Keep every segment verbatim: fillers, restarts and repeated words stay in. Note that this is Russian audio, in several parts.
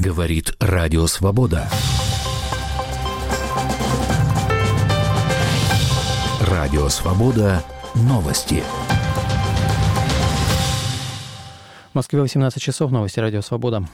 Говорит Радио Свобода. Радио Свобода. Новости. В Москве восемнадцать часов. Новости Радио Свобода.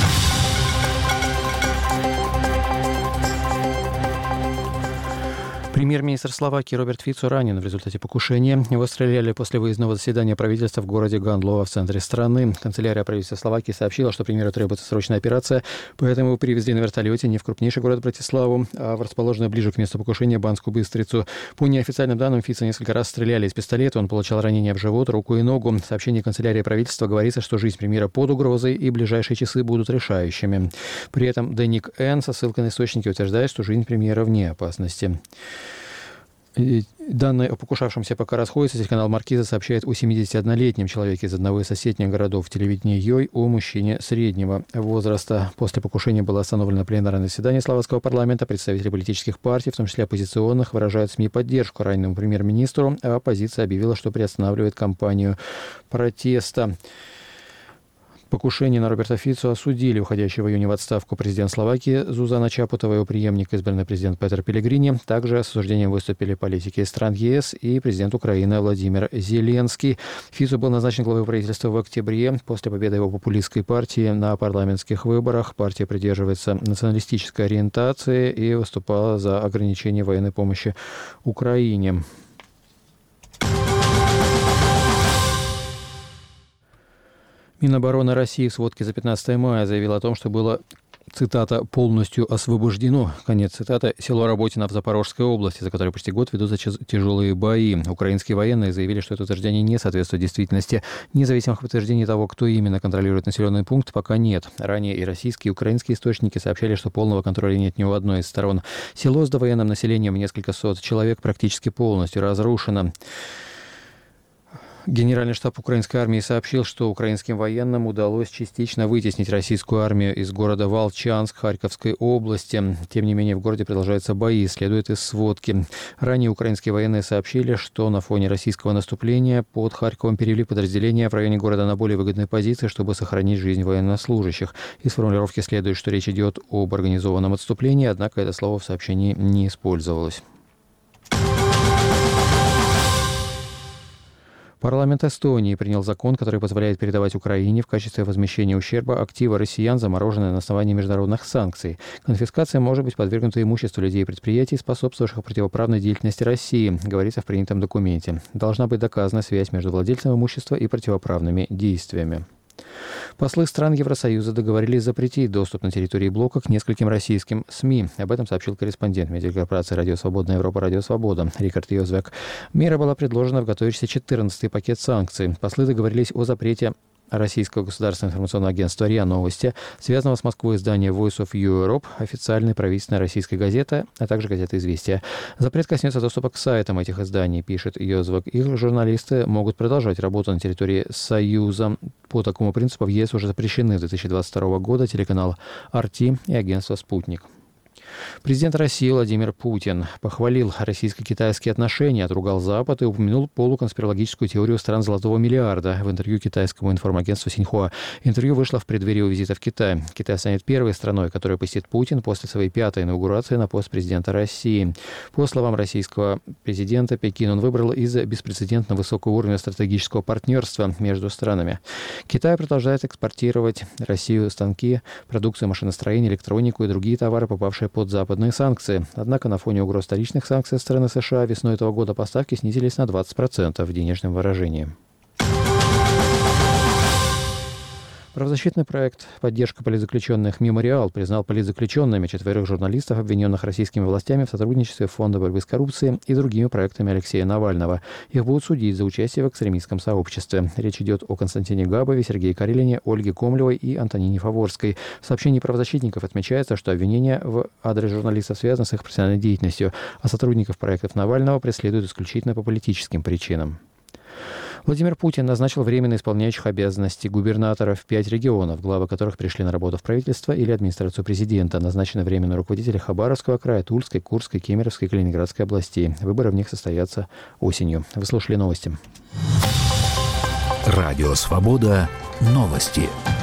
Премьер-министр Словакии Роберт Фицо ранен в результате покушения. Его стреляли после выездного заседания правительства в городе Гандлова в центре страны. Канцелярия правительства Словакии сообщила, что премьеру требуется срочная операция, поэтому его привезли на вертолете не в крупнейший город Братиславу, а в расположенную ближе к месту покушения Банскую Быстрицу. По неофициальным данным, Фицо несколько раз стреляли из пистолета. Он получал ранения в живот, руку и ногу. В сообщении канцелярии правительства говорится, что жизнь премьера под угрозой и ближайшие часы будут решающими. При этом Деник Н со ссылкой на источники утверждает, что жизнь премьера вне опасности. Данные о покушавшемся пока расходятся. Телеканал «Маркиза» сообщает о семидесятиоднолетнем человеке из одного из соседних городов. Телевидение Йой о мужчине среднего возраста. После покушения было остановлено пленарное заседание словацкого парламента. Представители политических партий, в том числе оппозиционных, выражают СМИ поддержку раненому премьер-министру, а оппозиция объявила, что приостанавливает кампанию протеста. Покушение на Роберта Фицо осудили уходящий в июне в отставку президент Словакии Зузана Чапутова и его преемник, избранный президент Петр Пелегрини. Также с осуждением выступили политики стран ЕС и президент Украины Владимир Зеленский. Фицо был назначен главой правительства в октябре после победы его популистской партии на парламентских выборах. Партия придерживается националистической ориентации и выступала за ограничение военной помощи Украине. Минобороны России в сводке за пятнадцатое мая заявила о том, что было, цитата, «полностью освобождено», конец цитаты, село Работино в Запорожской области, за которое почти год ведутся тяжелые бои. Украинские военные заявили, что это утверждение не соответствует действительности. Независимых подтверждений того, кто именно контролирует населенный пункт, пока нет. Ранее и российские, и украинские источники сообщали, что полного контроля нет ни у одной из сторон. Село с довоенным населением в несколько сот человек практически полностью разрушено. Генеральный штаб украинской армии сообщил, что украинским военным удалось частично вытеснить российскую армию из города Волчанск Харьковской области. Тем не менее, в городе продолжаются бои, следует из сводки. Ранее украинские военные сообщили, что на фоне российского наступления под Харьковом перевели подразделения в районе города на более выгодные позиции, чтобы сохранить жизнь военнослужащих. Из формулировки следует, что речь идет об организованном отступлении, однако это слово в сообщении не использовалось. Парламент Эстонии принял закон, который позволяет передавать Украине в качестве возмещения ущерба активы россиян, замороженные на основании международных санкций. Конфискация может быть подвергнута имуществу людей и предприятий, способствовавших противоправной деятельности России, говорится в принятом документе. Должна быть доказана связь между владельцем имущества и противоправными действиями. Послы стран Евросоюза договорились запретить доступ на территории блока к нескольким российским СМИ. Об этом сообщил корреспондент медиакорпорации «Радио Свободная Европа», «Радио Свобода» Рикард Йозвек. Мера была предложена в готовящийся четырнадцатый пакет санкций. Послы договорились о запрете российского государственного информационного агентства РИА Новости, связанного с Москвой издания Voice of Europe, официальной правительственной российской газеты, а также газеты «Известия». Запрет коснется доступа к сайтам этих изданий, пишет Йозвек. Их журналисты могут продолжать работу на территории Союза. По такому принципу в ЕС уже запрещены с две тысячи двадцать второго года телеканал эр ти и агентство «Спутник». Президент России Владимир Путин похвалил российско-китайские отношения, отругал Запад и упомянул полуконспирологическую теорию стран золотого миллиарда в интервью китайскому информагентству Синьхуа. Интервью вышло в преддверии визита в Китай. Китай станет первой страной, которую посетит Путин после своей пятой инаугурации на пост президента России. По словам российского президента, Пекин он выбрал из-за беспрецедентно высокого уровня стратегического партнерства между странами. Китай продолжает экспортировать в Россию станки, продукцию машиностроения, электронику и другие товары, попавшие под западные санкции. Однако на фоне угроз вторичных санкций со стороны США весной этого года поставки снизились на двадцать процентов в денежном выражении. Правозащитный проект «Поддержка политзаключенных Мемориал» признал политзаключенными четверых журналистов, обвиненных российскими властями в сотрудничестве Фонда борьбы с коррупцией и другими проектами Алексея Навального. Их будут судить за участие в экстремистском сообществе. Речь идет о Константине Габове, Сергее Карелине, Ольге Комлевой и Антонине Фаворской. В сообщении правозащитников отмечается, что обвинения в адрес журналистов связаны с их профессиональной деятельностью, а сотрудников проектов Навального преследуют исключительно по политическим причинам. Владимир Путин назначил временно исполняющих обязанности губернаторов в пять регионов, главы которых пришли на работу в правительство или администрацию президента. Назначены временно руководители Хабаровского края, Тульской, Курской, Кемеровской и Калининградской областей. Выборы в них состоятся осенью. Вы слушали новости. Радио Свобода. Новости.